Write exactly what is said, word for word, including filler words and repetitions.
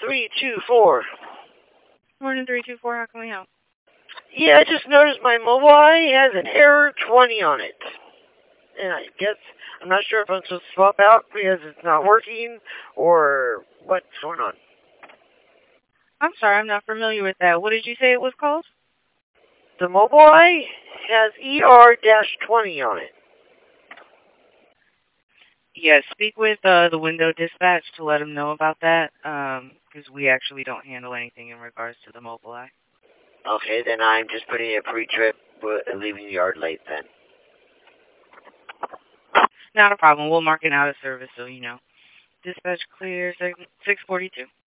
three two four. Morning, three two four. How can we help? Yeah, I just noticed my mobile eye has an error twenty on it. And I guess, I'm not sure if I'm supposed to swap out because it's not working or what's going on. I'm sorry, I'm not familiar with that. What did you say it was called? The mobile eye has E R twenty on it. Yes, speak with uh, the window dispatch to let them know about that, because um, we actually don't handle anything in regards to the mobile eye. Okay, then I'm just putting a pre-trip leaving the yard late then. Not a problem. We'll mark it out of service so you know. Dispatch clear, six forty-two.